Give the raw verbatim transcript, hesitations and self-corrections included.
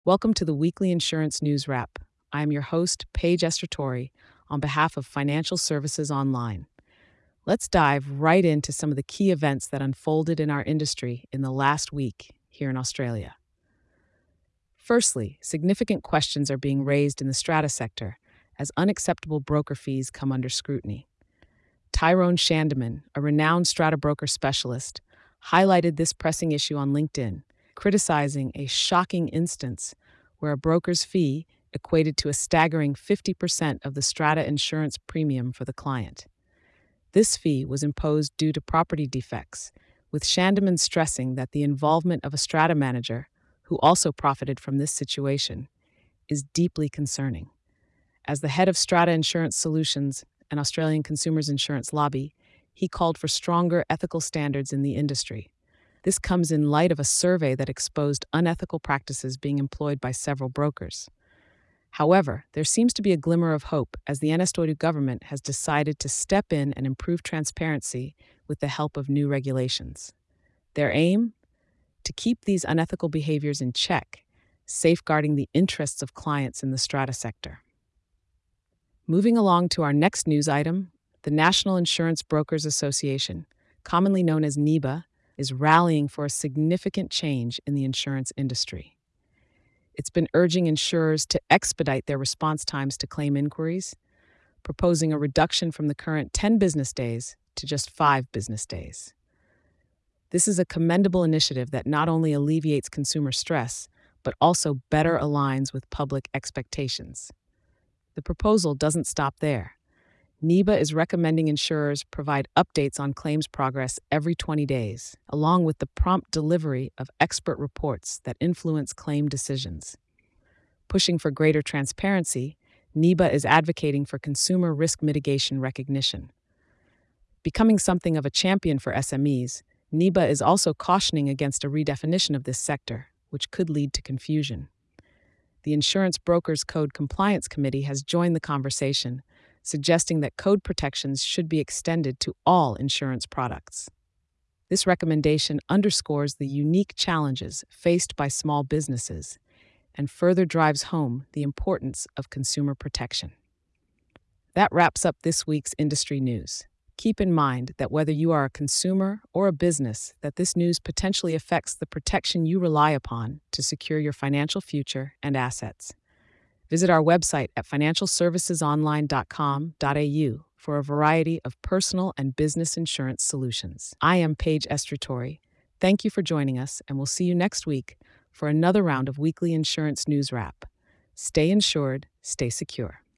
Welcome to the weekly insurance news wrap. I am your host, Paige Estratori, on behalf of Financial Services Online. Let's dive right into some of the key events that unfolded in our industry in the last week here in Australia. Firstly, significant questions are being raised in the strata sector as unacceptable broker fees come under scrutiny. Tyrone Shandeman, a renowned strata broker specialist, highlighted this pressing issue on LinkedIn, criticizing a shocking instance where a broker's fee equated to a staggering fifty percent of the strata insurance premium for the client. This fee was imposed due to property defects, with Shandeman stressing that the involvement of a strata manager, who also profited from this situation, is deeply concerning. As the head of Strata Insurance Solutions, an Australian consumers insurance lobby, he called for stronger ethical standards in the industry. This comes in light of a survey that exposed unethical practices being employed by several brokers. However, there seems to be a glimmer of hope as the Anastoidu government has decided to step in and improve transparency with the help of new regulations. Their aim? To keep these unethical behaviors in check, safeguarding the interests of clients in the strata sector. Moving along to our next news item, the National Insurance Brokers Association, commonly known as N I B A, is rallying for a significant change in the insurance industry. It's been urging insurers to expedite their response times to claim inquiries, proposing a reduction from the current ten business days to just five business days. This is a commendable initiative that not only alleviates consumer stress, but also better aligns with public expectations. The proposal doesn't stop there. N I B A is recommending insurers provide updates on claims progress every twenty days, along with the prompt delivery of expert reports that influence claim decisions. Pushing for greater transparency, N I B A is advocating for consumer risk mitigation recognition. Becoming something of a champion for S M Es, N I B A is also cautioning against a redefinition of this sector, which could lead to confusion. The Insurance Brokers Code Compliance Committee has joined the conversation, suggesting that code protections should be extended to all insurance products. This recommendation underscores the unique challenges faced by small businesses and further drives home the importance of consumer protection. That wraps up this week's industry news. Keep in mind that whether you are a consumer or a business, that this news potentially affects the protection you rely upon to secure your financial future and assets. Visit our website at financial services online dot com dot a u for a variety of personal and business insurance solutions. I am Paige Estratori. Thank you for joining us, and we'll see you next week for another round of weekly insurance news wrap. Stay insured, stay secure.